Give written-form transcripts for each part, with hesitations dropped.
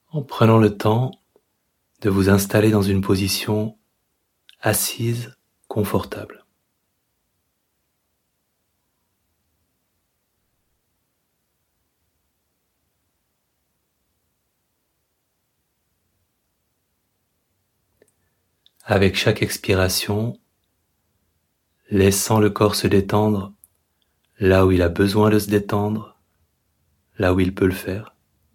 en prenant le temps de vous installer dans une position assise, confortable. Avec chaque expiration, laissant le corps se détendre là où il a besoin de se détendre, là où il peut le faire.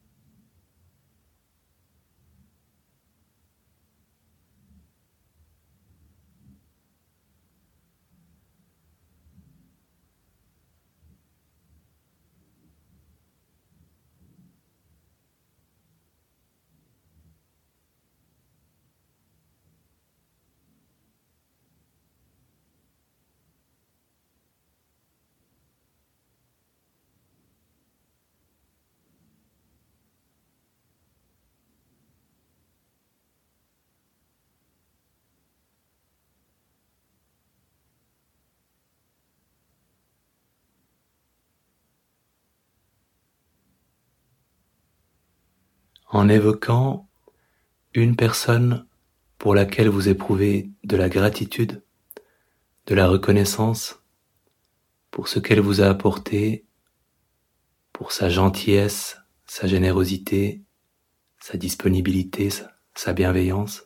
En évoquant une personne pour laquelle vous éprouvez de la gratitude, de la reconnaissance pour ce qu'elle vous a apporté, pour sa gentillesse, sa générosité, sa disponibilité, sa bienveillance.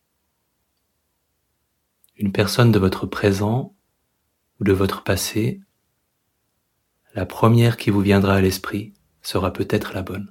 Une personne de votre présent ou de votre passé, la première qui vous viendra à l'esprit sera peut-être la bonne.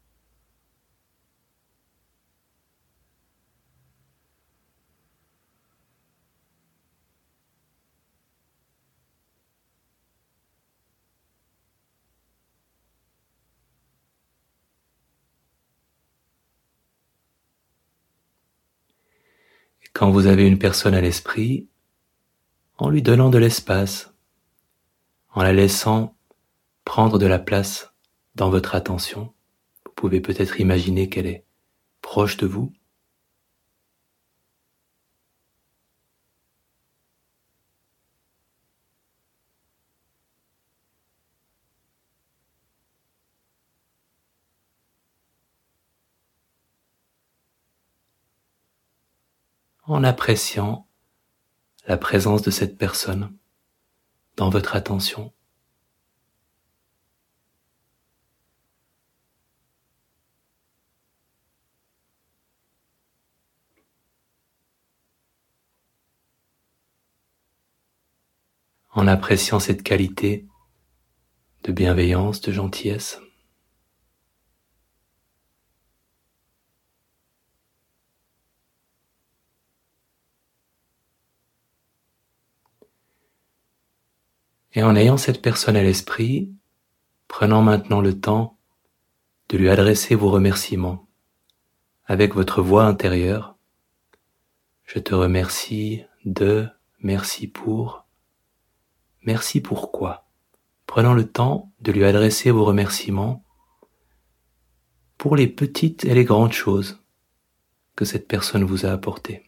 Et quand vous avez une personne à l'esprit, en lui donnant de l'espace, en la laissant prendre de la place dans votre attention, vous pouvez peut-être imaginer qu'elle est proche de vous. En appréciant la présence de cette personne dans votre attention. En appréciant cette qualité de bienveillance, de gentillesse. Et en ayant cette personne à l'esprit, prenant maintenant le temps de lui adresser vos remerciements avec votre voix intérieure. Je te remercie de, merci pourquoi. Prenant le temps de lui adresser vos remerciements pour les petites et les grandes choses que cette personne vous a apportées.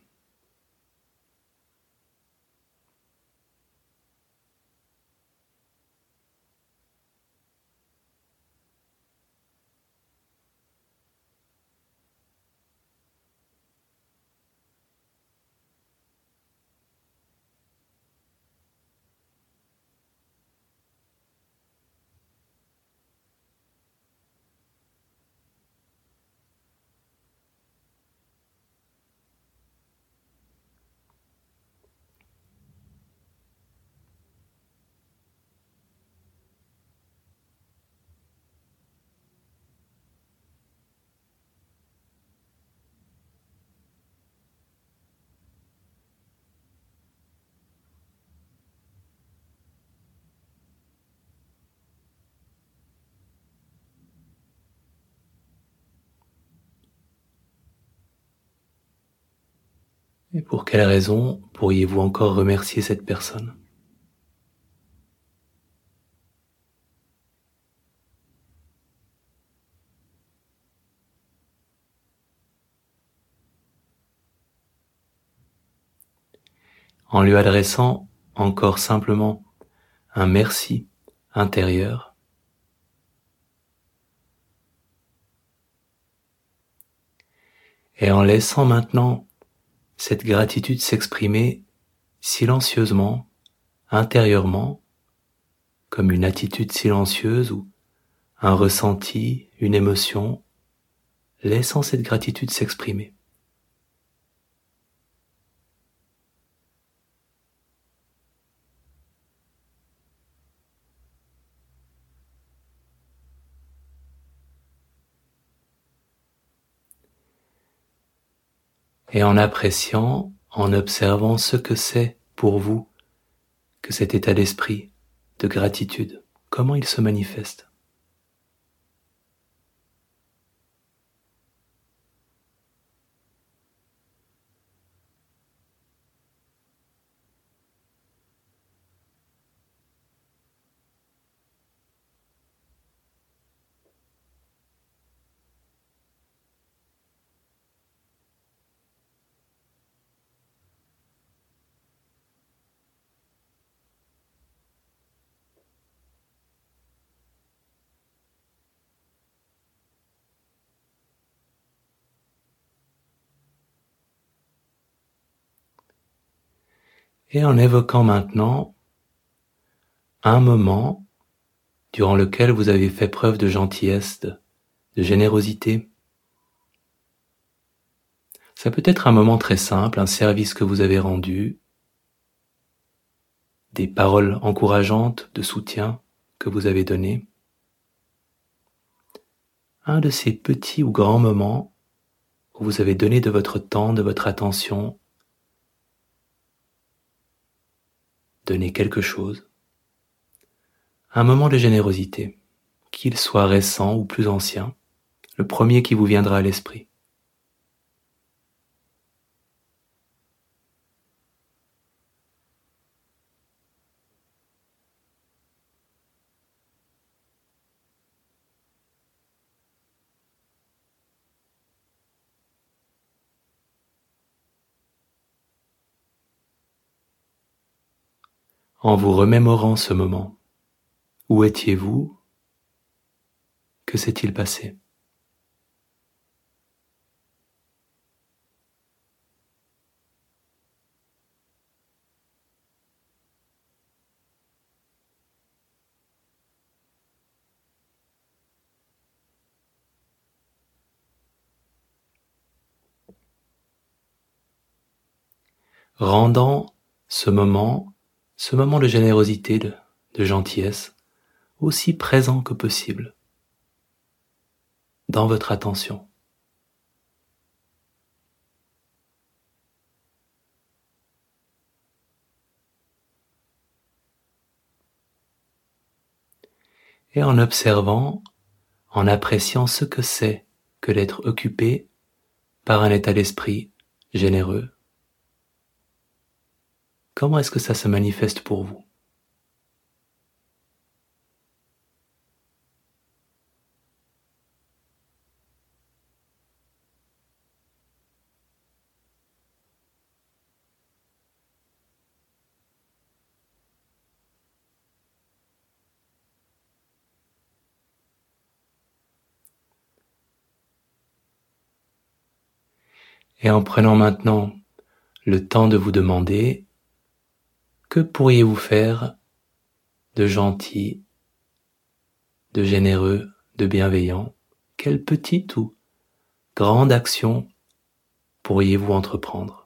Et pour quelle raison pourriez-vous encore remercier cette personne ? En lui adressant encore simplement un merci intérieur, Et en laissant maintenant cette gratitude s'exprimer silencieusement, intérieurement, comme une attitude silencieuse ou un ressenti, une émotion, laissant cette gratitude s'exprimer. Et en appréciant, en observant ce que c'est pour vous que cet état d'esprit de gratitude, comment il se manifeste. Et en évoquant maintenant un moment durant lequel vous avez fait preuve de gentillesse, de générosité. Ça peut être un moment très simple, un service que vous avez rendu, des paroles encourageantes de soutien que vous avez données. Un de ces petits ou grands moments où vous avez donné de votre temps, de votre attention, donné quelque chose. Un moment de générosité, qu'il soit récent ou plus ancien, le premier qui vous viendra à l'esprit. En vous remémorant ce moment, où étiez-vous? Que s'est-il passé? Rendant ce moment de générosité, de gentillesse, aussi présent que possible dans votre attention. Et en observant, en appréciant ce que c'est que d'être occupé par un état d'esprit généreux. Comment est-ce que ça se manifeste pour vous? Et en prenant maintenant le temps de vous demander, que pourriez-vous faire de gentil, de généreux, de bienveillant? Quelle petite ou grande action pourriez-vous entreprendre?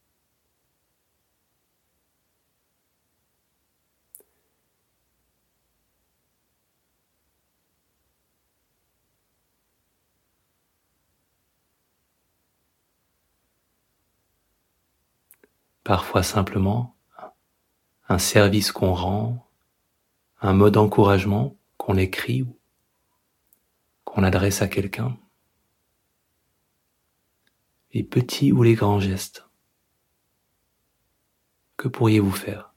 Parfois simplement un service qu'on rend, un mot d'encouragement qu'on écrit ou qu'on adresse à quelqu'un. Les petits ou les grands gestes. Que pourriez-vous faire?